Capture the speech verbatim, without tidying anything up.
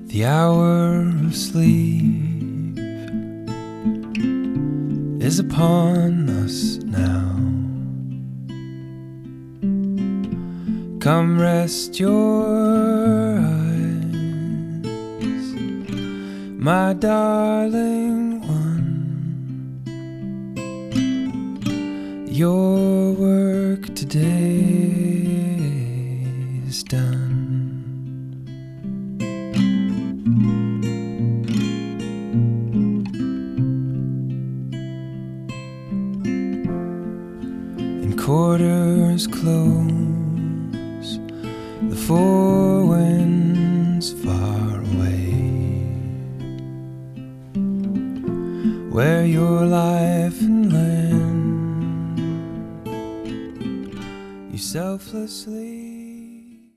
The hour of sleep is upon us now. Come rest your eyes, my darling one. Your work today is done. Quarters close, the four winds far away, where your life and land you selflessly